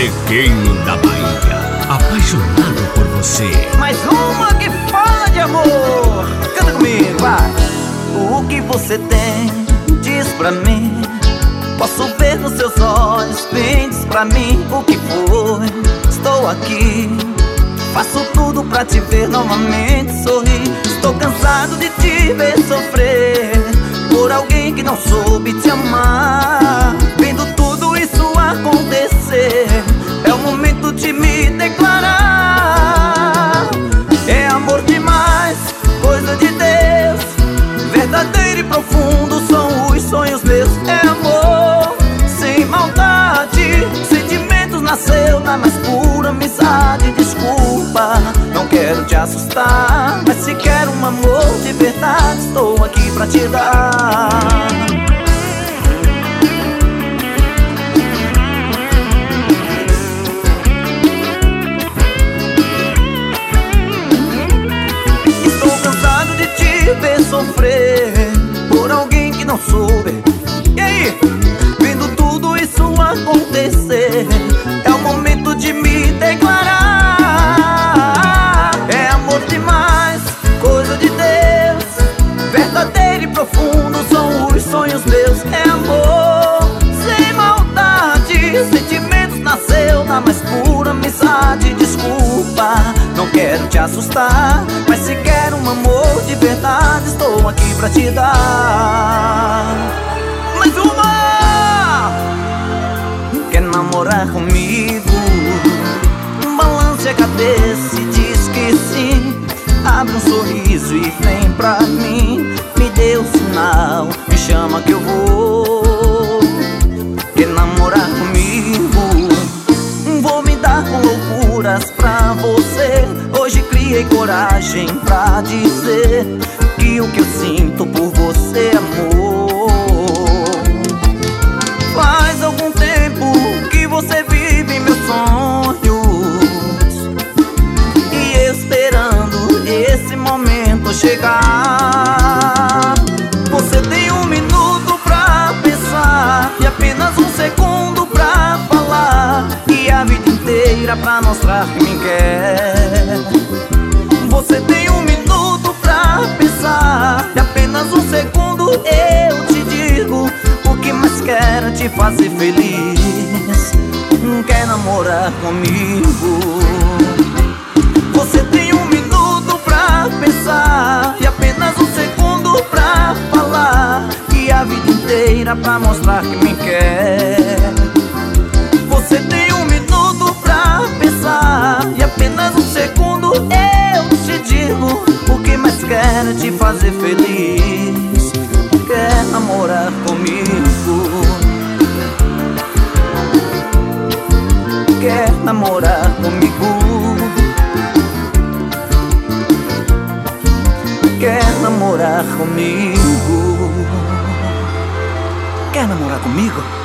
Neguinho da Bahia, apaixonado por você. Mais uma que fala de amor. Canta comigo, vai. O que você tem, diz pra mim. Posso ver nos seus olhos, vem, diz pra mim o que foi. Estou aqui, faço tudo pra te ver novamente sorrir. Estou cansado de te ver sofrer por alguém que não soube te amar. Vendo tudo isso acontecer, é o momento de me declarar. É amor demais, coisa de Deus, verdadeiro e profundo são os sonhos meus. É amor sem maldade, sentimentos nasceu na mais pura amizade. Desculpa, não quero te assustar, mas se quer um amor de verdade, estou aqui pra te dar. Estou cansado de te ver sofrer por alguém que não soube. E aí? Vendo tudo isso acontecer, é o momento de me declarar. É amor demais, coisa de Deus, verdadeiro e profundo são os sonhos meus. É amor sem maldade, sentimentos nasceu na mais pura amizade. Desculpa, não quero te assustar, mas se quer um amor de verdade, estou aqui pra te dar. Mais uma! Quer namorar comigo? Balance a cabeça e diz que sim. Abre um sorriso e vem pra mim. Me dê um sinal, me chama que eu vou. Quer namorar comigo? Vou me dar com loucuras pra você. Hoje criei coragem pra dizer que o que eu sinto por você é amor. Faz algum tempo que você vive meus sonhos e esperando esse momento chegar. Você tem um minuto pra pensar e apenas um segundo pra falar, e a vida inteira pra mostrar que me quer. Você tem um minuto pra pensar e apenas um segundo eu te digo o que mais quero, te fazer feliz. Quer namorar comigo? Você tem um minuto pra pensar e apenas um segundo pra falar, e a vida inteira pra mostrar que me quer. Você tem um minuto pra pensar e apenas um segundo eu te digo o que mais quero, te fazer feliz. Quer namorar comigo? Quer namorar comigo? Quer namorar comigo? Quer namorar comigo?